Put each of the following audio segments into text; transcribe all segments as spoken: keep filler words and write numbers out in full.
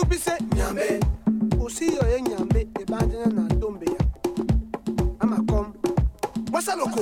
be say nyambe. Osi yo ye nyambe e bandina na dombe ya. Ama kom. Wasa loko.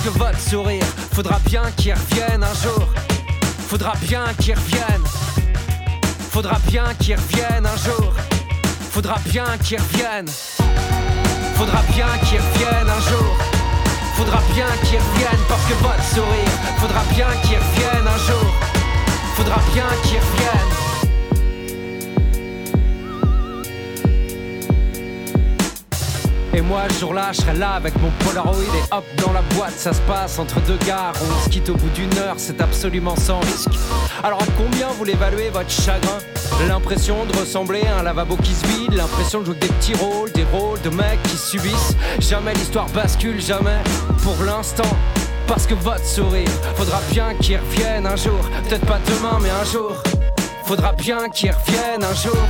Parce que votre sourire, faudra bien qu'il revienne un jour. Faudra bien qu'il revienne. Faudra bien qu'il revienne un jour. Faudra bien qu'il revienne. Faudra bien qu'il revienne un jour. Faudra bien qu'il revienne. Parce que votre sourire, faudra bien qu'il revienne un jour. Faudra bien qu'il revienne. Et moi ce jour-là je serai là avec mon Polaroid et hop dans la boîte ça se passe entre deux gares. On se quitte au bout d'une heure, c'est absolument sans risque. Alors à combien vous l'évaluez votre chagrin? L'impression de ressembler à un lavabo qui se vide, l'impression de jouer des petits rôles, des rôles de mecs qui subissent. Jamais l'histoire bascule, jamais pour l'instant. Parce que votre sourire, faudra bien qu'il revienne un jour. Peut-être pas demain mais un jour. Faudra bien qu'il revienne un jour.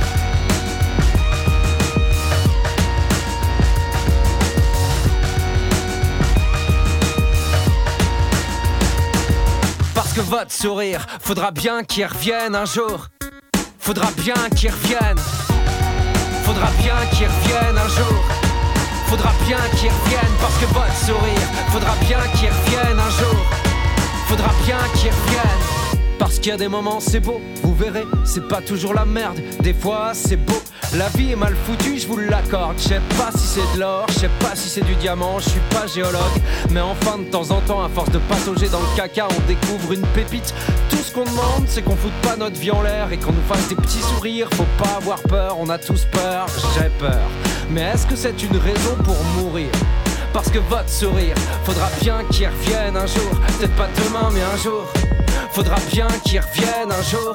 Parce que votre sourire, faudra bien qu'il revienne un jour. Faudra bien qu'il revienne. Faudra bien qu'il revienne un jour. Faudra bien qu'il revienne. Parce que votre sourire, faudra bien qu'il revienne un jour. Faudra bien qu'il revienne. Parce qu'il y a des moments c'est beau, vous verrez, c'est pas toujours la merde. Des fois c'est beau, la vie est mal foutue, je vous l'accorde. Je sais pas si c'est de l'or, je sais pas si c'est du diamant, je suis pas géologue. Mais enfin de temps en temps, à force de patauger dans le caca, on découvre une pépite. Tout ce qu'on demande c'est qu'on foute pas notre vie en l'air et qu'on nous fasse des petits sourires. Faut pas avoir peur, on a tous peur, j'ai peur. Mais est-ce que c'est une raison pour mourir? Parce que votre sourire, faudra bien qu'il revienne un jour. Peut-être pas demain mais un jour. Faudra bien qu'il revienne un jour.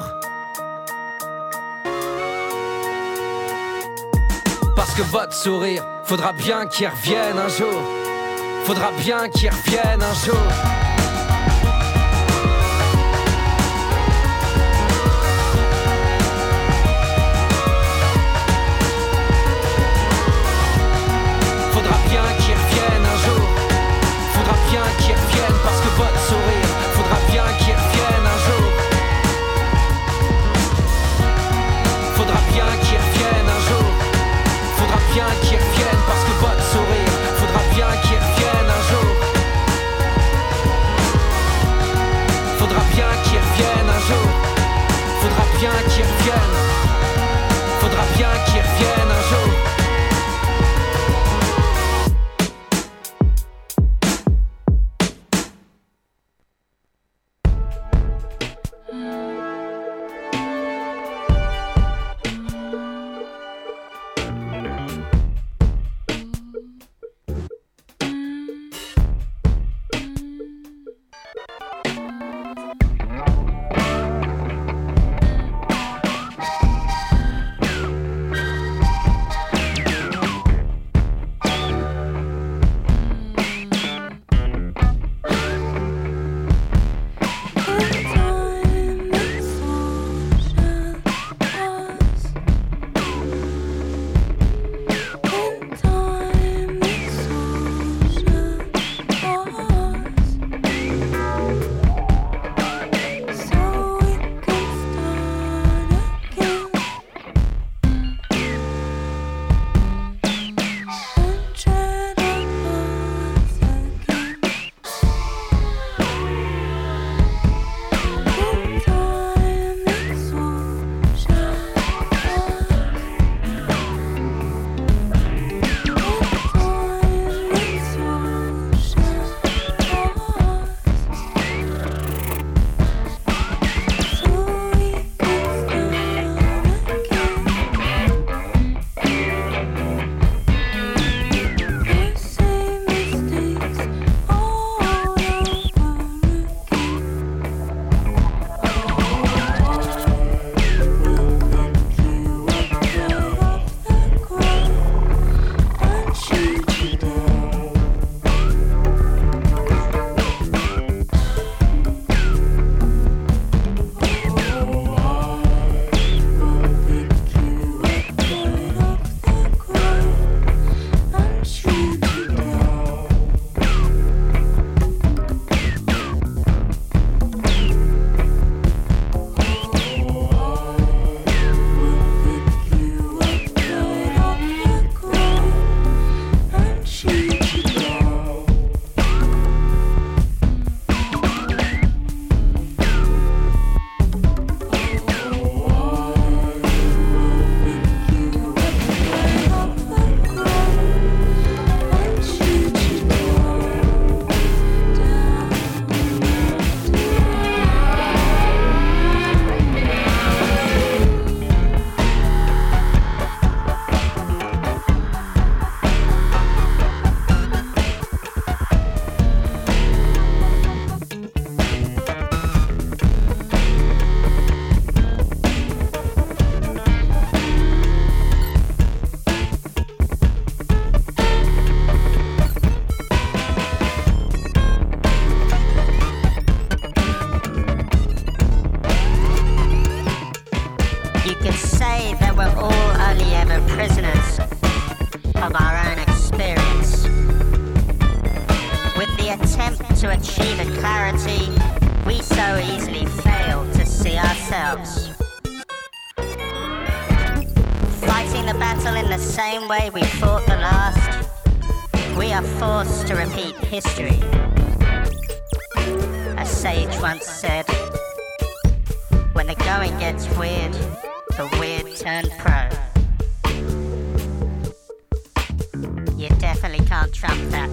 Parce que votre sourire, faudra bien qu'il revienne un jour. Faudra bien qu'il revienne un jour. Faudra bien qu'il revienne un jour. Faudra bien qu'il revienne parce que votre sourire, faudra bien qu'il revienne un jour. Faudra bien qu'il revienne un jour. Faudra bien qu'il revienne parce que votre sourire, faudra bien qu'il revienne un jour. we attempt to achieve a clarity, we so easily fail to see ourselves. Fighting the battle in the same way we fought the last, we are forced to repeat history. A sage once said, when the going gets weird, the weird turn pro. You definitely can't trump that.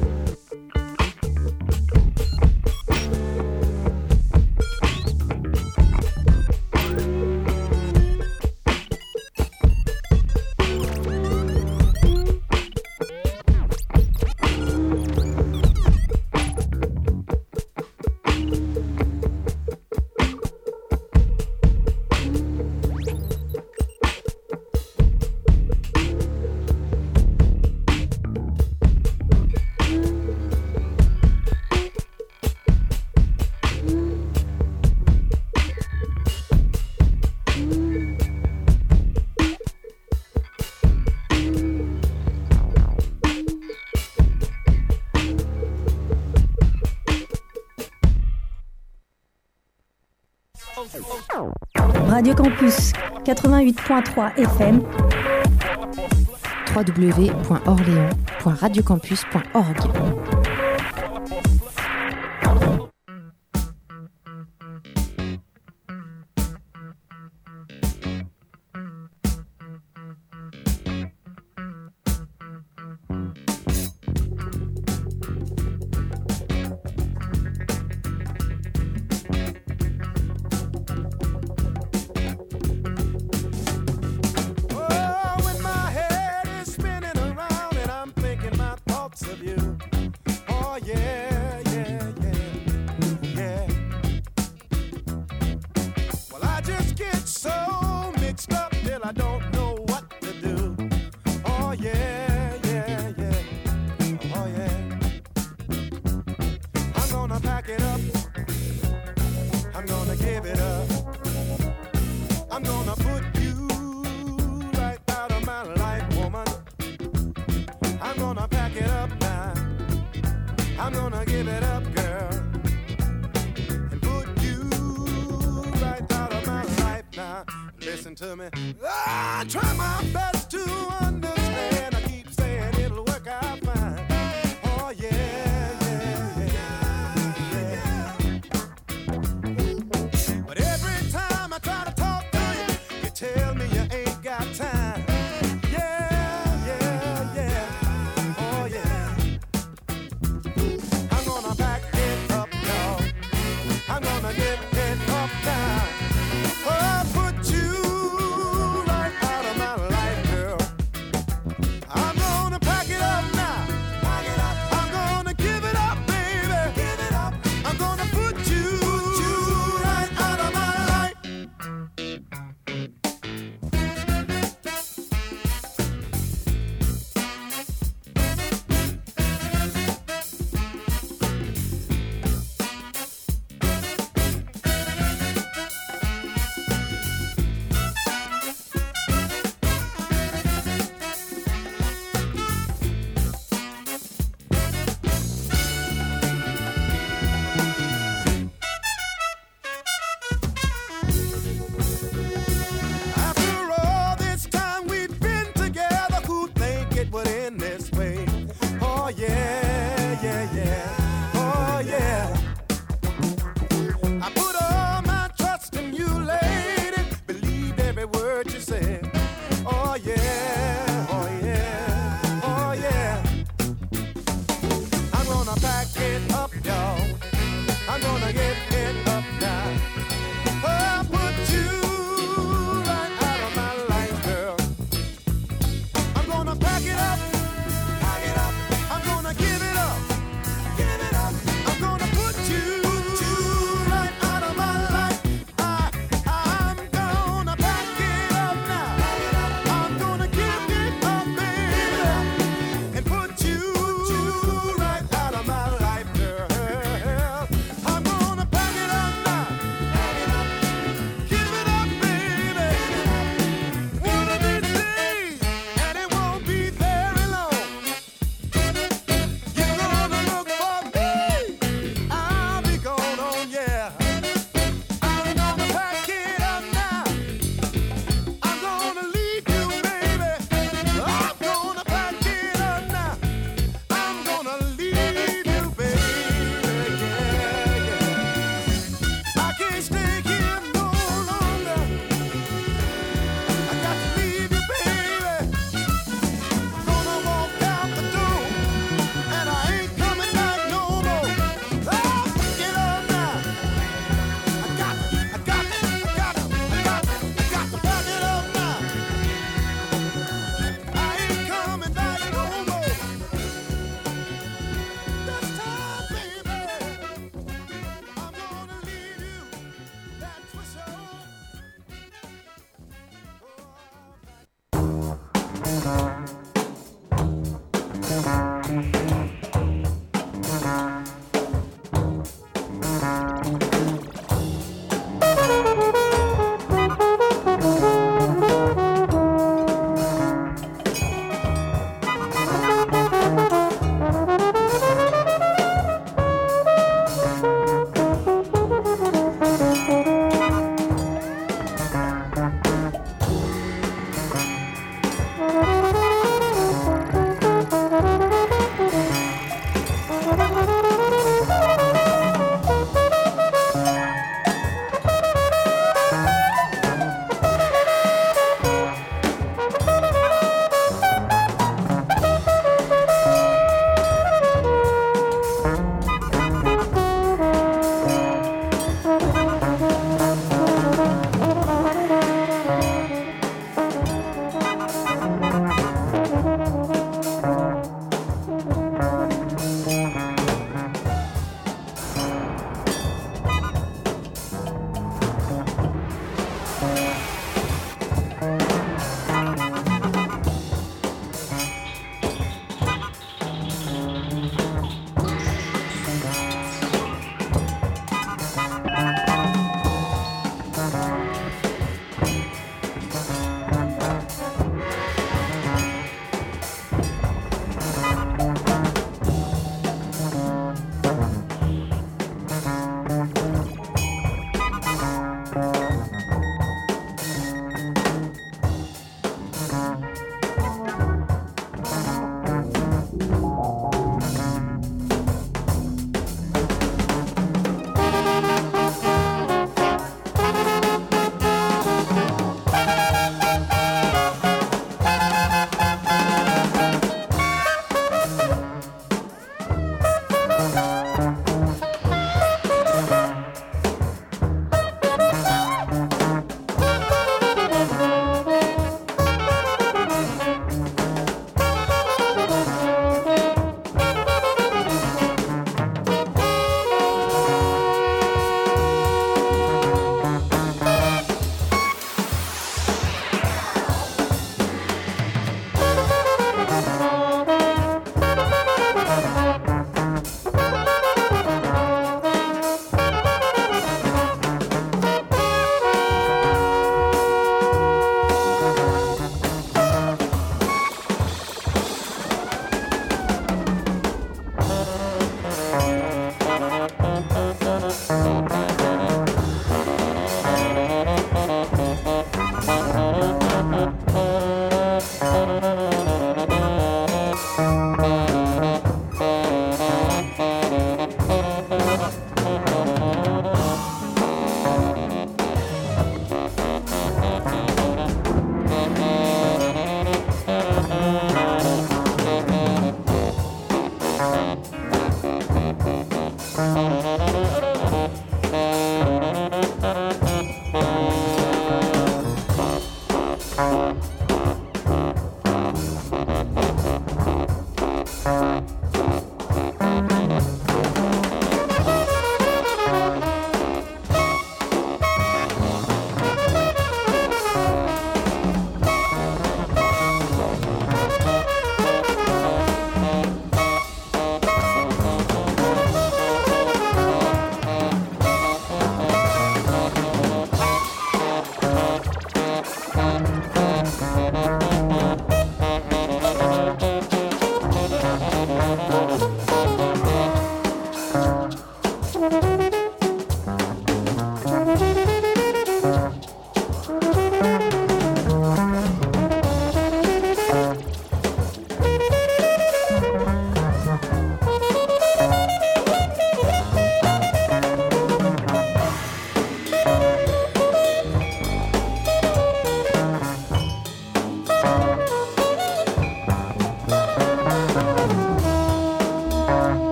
Radio Campus quatre-vingt-huit point trois F M, w w w point orléans point radiocampus point org.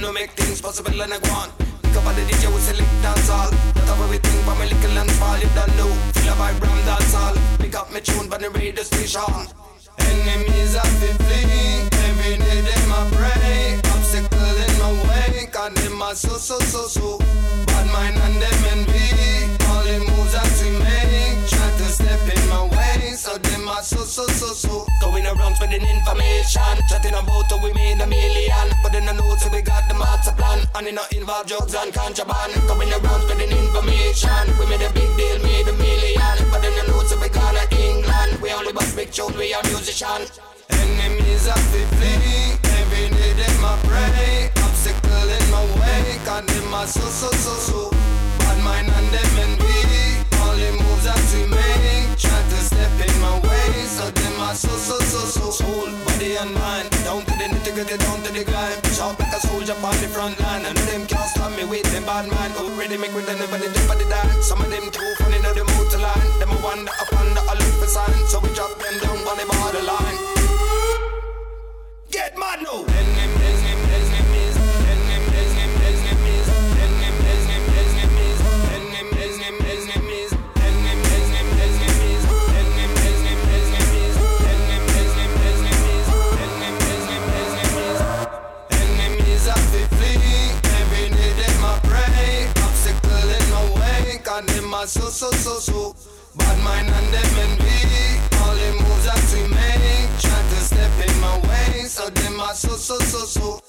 know make things possible and I go on. Pick up on the D J, we select dance all. That's how we think from a little and small. You don't know, feel a vibe from dance all. Pick up my tune from the radio station. Enemies are fleeing, every day them a pray. Obstacle in my way, cause them are so so so so. Bad mind and them envy, all the moves that we make. Try to step in my way, so them are so so so so. Going around spreading information, chatting about how we made a million. But then I know so we got the master plan, and it not involve drugs and contraband. Going around spreading information, we made a big deal, made a million. But then I know so we gonna England, we only bust big tune, we are musician. Enemies are fleeing, every day them a pray. Obstacle in my way, cause them are so so so so. Bad mind and them envy, all the moves that we make. Try to step in my way, so them are so so so so. Soul, body and mind, down to the nitty gritty, down to the grind. Sharp like a soldier on the front line, and them can't stop me with them bad mind. Already make with anybody jump at the dance. Some of them too funny, now them out to line. Them a wonder upon the look for sign, so we drop them down on the borderline. Get mad now. Enemies, enemies, enemies, enemies, enemies, enemies, enemies, enemies, enemies, enemies, enemies, enemies, enemies, enemies, enemies, enemies, enemies, enemies are fleeing, every day them a pray. Obstacle in my way, cause them are so so so so. Bad mind and them envy, all the moves that we make. Try to step in my way, so them are so so so so.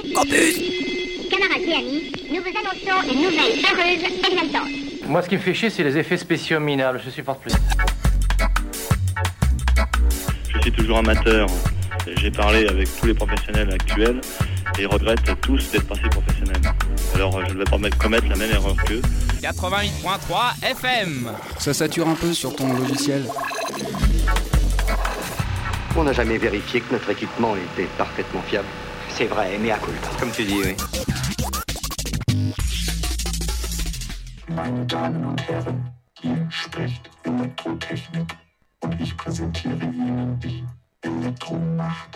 Campus. Camarades et amis, nous vous annonçons une nouvelle heureuse exaltante. Moi, ce qui me fait chier, c'est les effets spéciaux minables. Je supporte plus. Je suis toujours amateur. J'ai parlé avec tous les professionnels actuels et ils regrettent tous d'être passés professionnels. Alors, je ne vais pas commettre la même erreur qu'eux. quatre-vingt-huit virgule trois F M. Ça sature un peu sur ton logiciel. On n'a jamais vérifié que notre équipement était parfaitement fiable. C'est vrai, mais à culpa. Comme tu dis, oui. Meine Damen und Herren, hier spricht Elektrotechnik und ich präsentiere Ihnen die Elektromacht.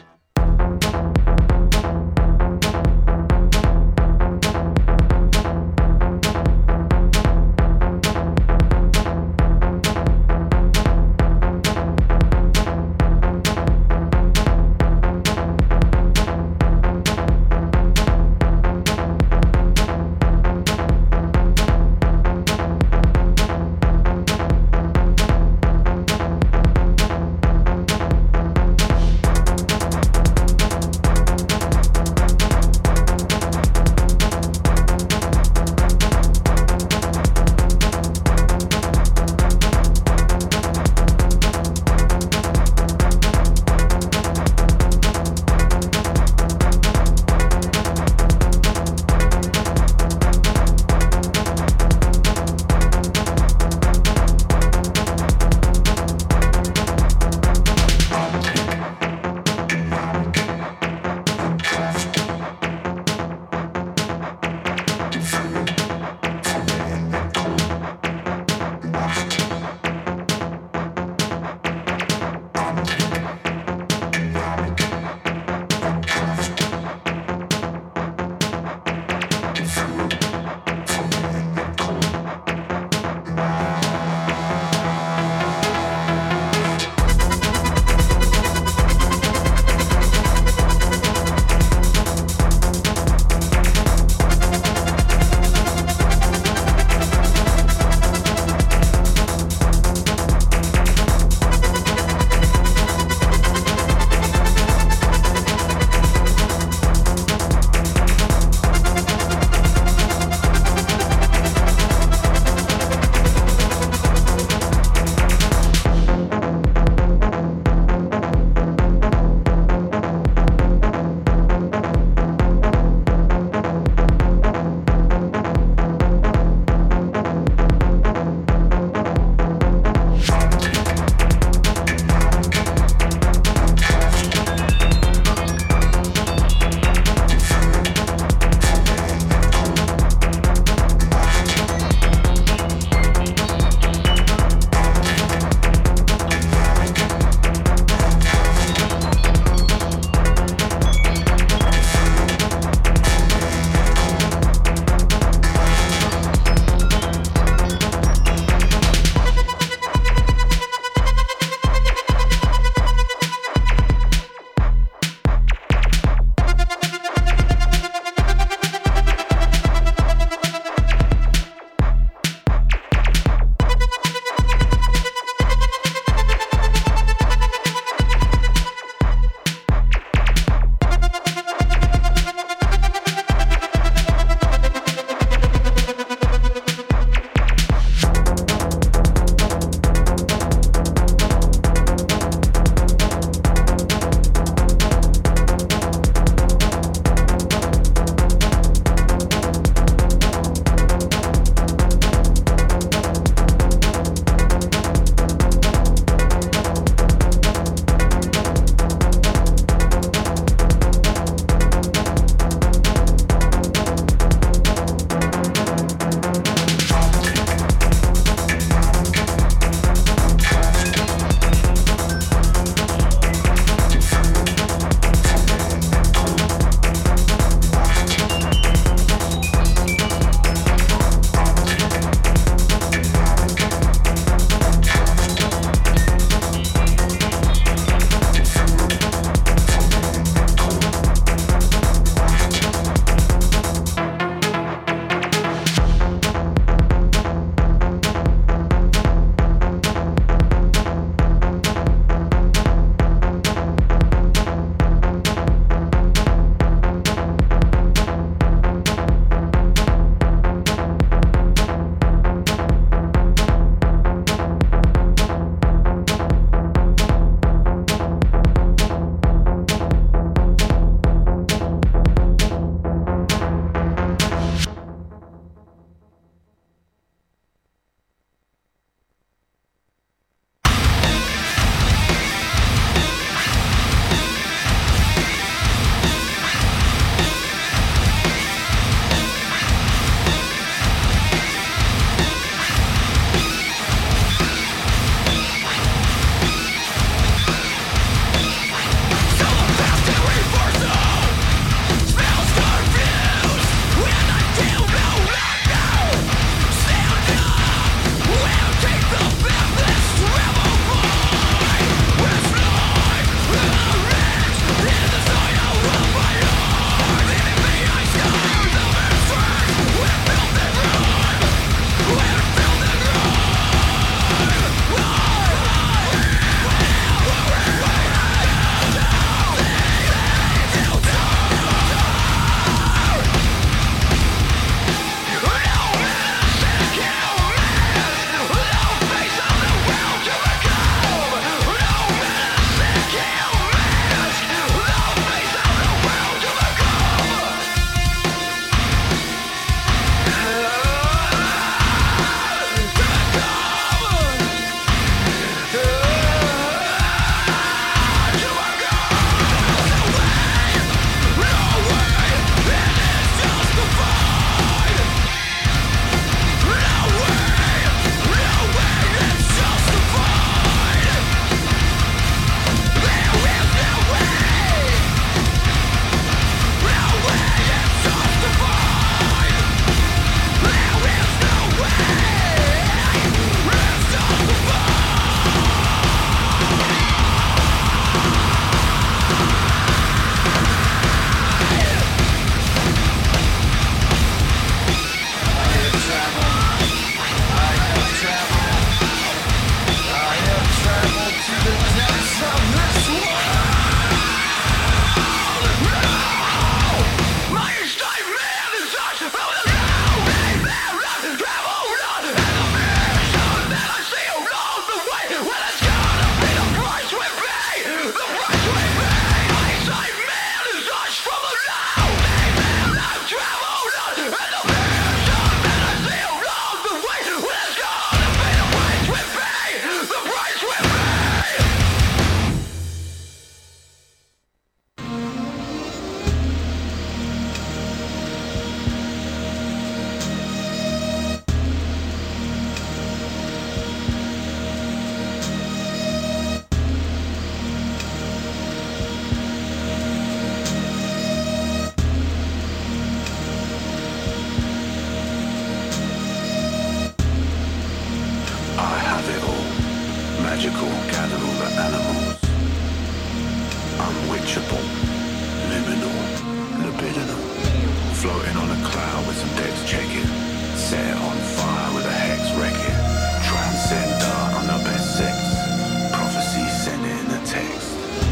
magical, gather all the animals. Unwitchable, liminal, libidinal. Floating on a cloud with some decks checking. Set it on fire with a hex wrecking. Transcender on the best sex. Prophecy sending a text.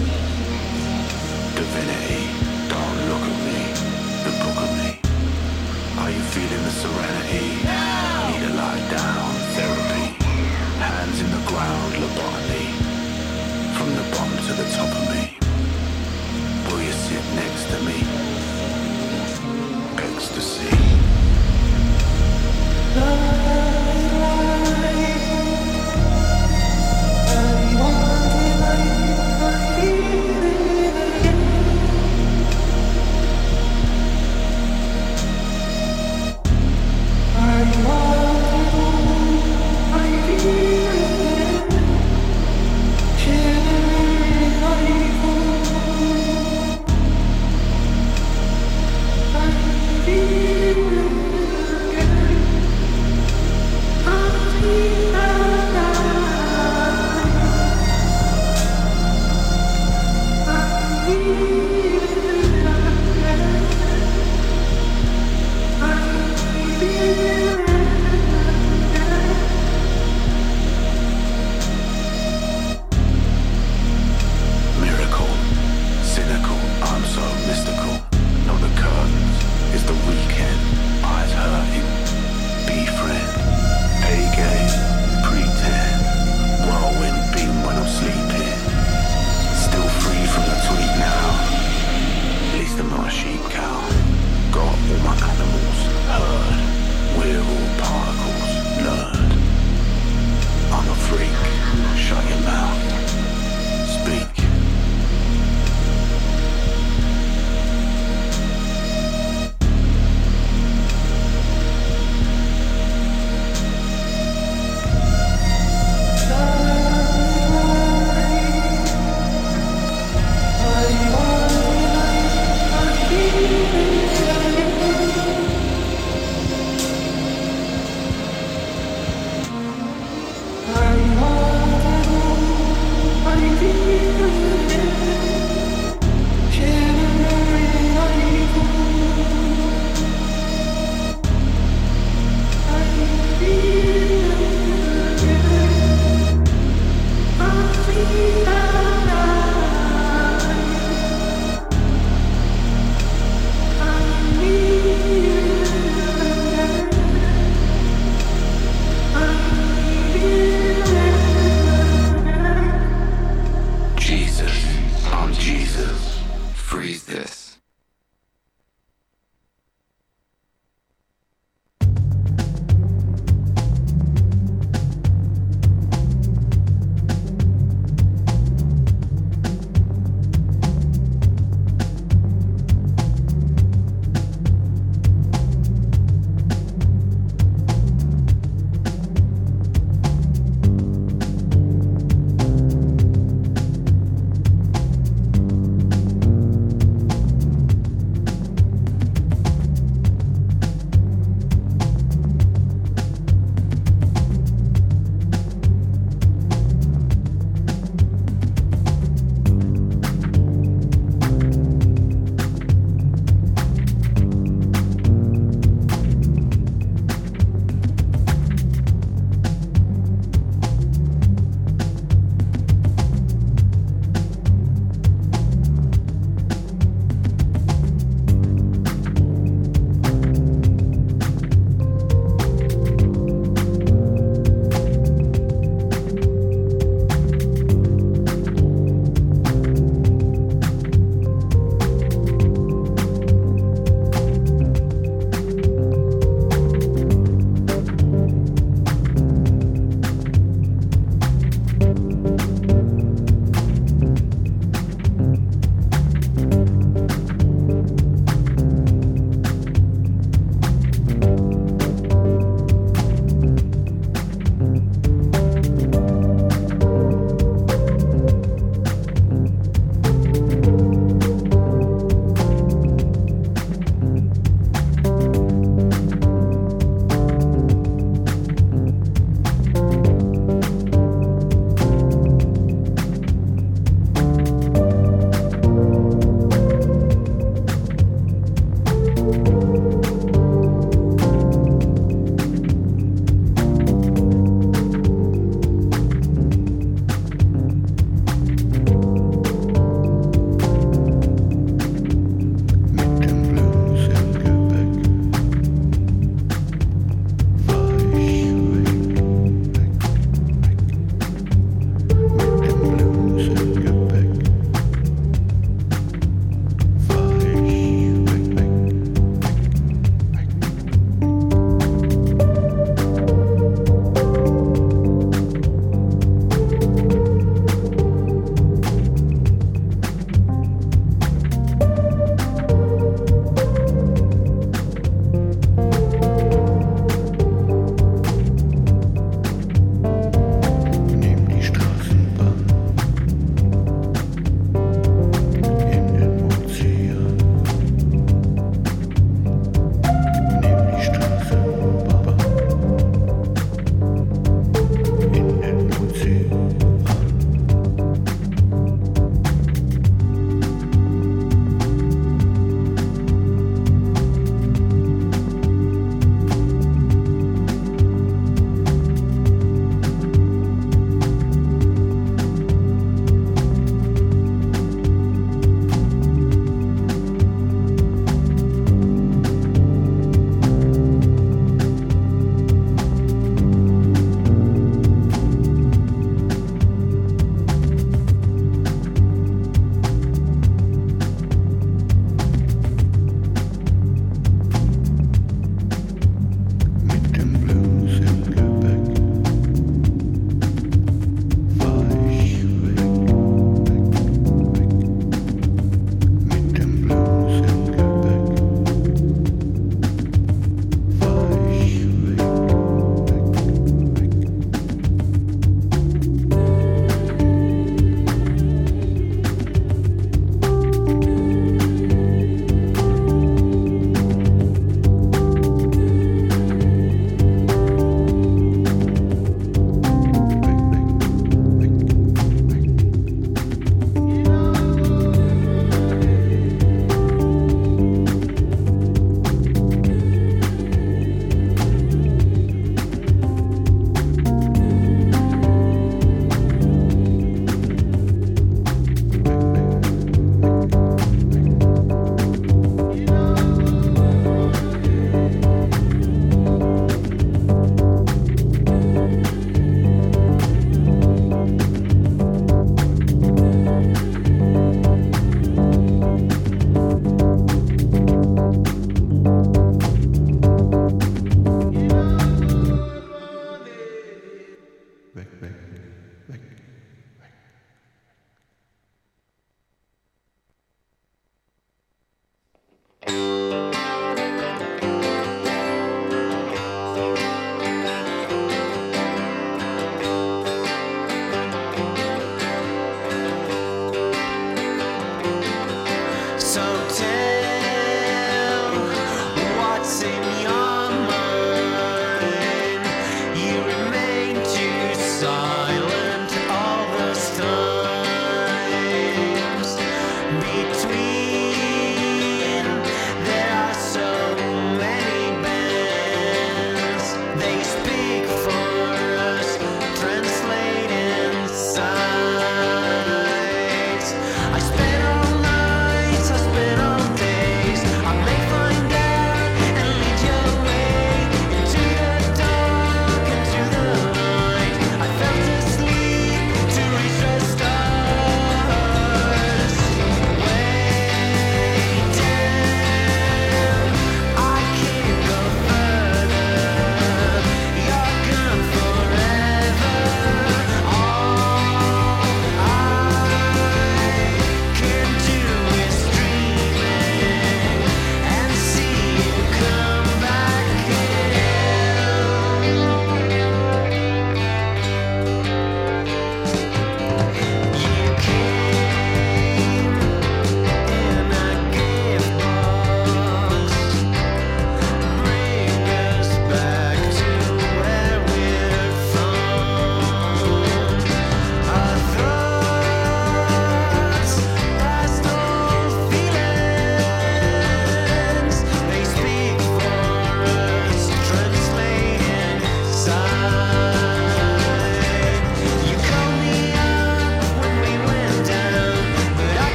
Divinity, don't look at me. The book of me. Are you feeling the serenity? Need to lie down, therapy. Hands in the ground, lobotomy. From the bottom to the top of me.